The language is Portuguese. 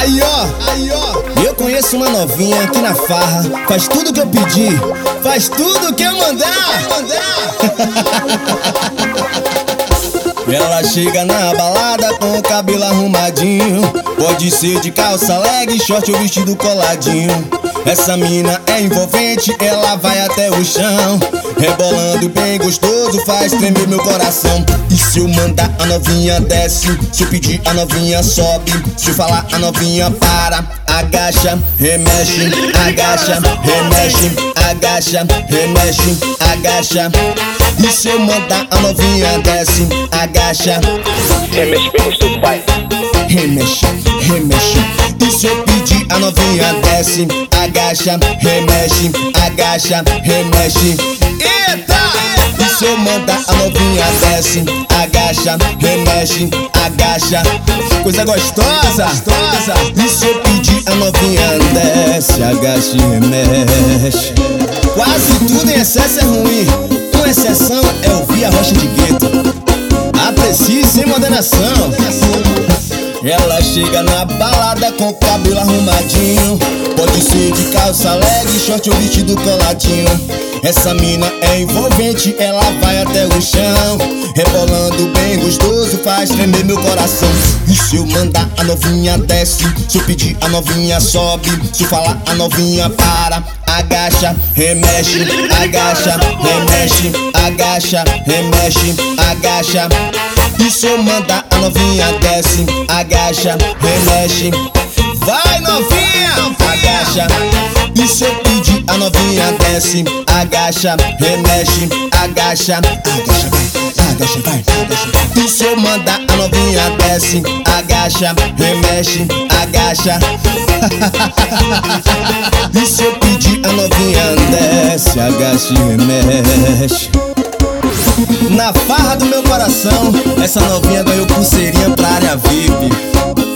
Aí ó, eu conheço uma novinha aqui na farra. Faz tudo que eu pedir, faz tudo que eu mandar. Ela chega na balada com o cabelo arrumadinho. Pode ser de calça leg, short ou vestido coladinho. Essa mina é envolvente, ela vai até o chão, rebolando bem gostoso, faz tremer meu coração. E se eu mandar, a novinha desce. Se eu pedir, a novinha sobe. Se eu falar, a novinha para. Agacha, remexe, agacha, remexe, agacha, remexe, agacha. E se eu mandar, a novinha desce. Agacha, remexe bem gostoso, vai. Remexe, remexe. E se eu pedir, a novinha desce. Agacha, remexe, agacha, remexe. Eita! E se eu mandar, a novinha desce. Agacha, remexe, agacha. Coisa gostosa. E se eu pedir, a novinha desce. Agacha e remexe. Quase tudo em excesso é ruim. Com exceção é ouvir a Rocha de Gueto. Aprecie sem moderação. Ela chega na balada com o cabelo arrumadinho. Pode ser de calça leg, short ou vestido coladinho. Essa mina é envolvente, ela vai até o chão, rebolando bem gostoso, faz tremer meu coração. E se eu mandar, a novinha desce. Se eu pedir, a novinha sobe. Se eu falar, a novinha para. Agacha, remexe, agacha, remexe, agacha, remexe, agacha. E se eu mandar, a novinha desce. Agacha, remexe. Vai novinha, agacha. E se eu pedir, a novinha desce. Agacha, remexe, agacha. Agacha, vai, agacha, vai, agacha. E se eu mandar, a novinha desce. Agacha, remexe, agacha. E se eu pedir, a novinha desce. Agacha e remexe. Na farra do meu coração, essa novinha ganhou pulseirinha pra área VIP.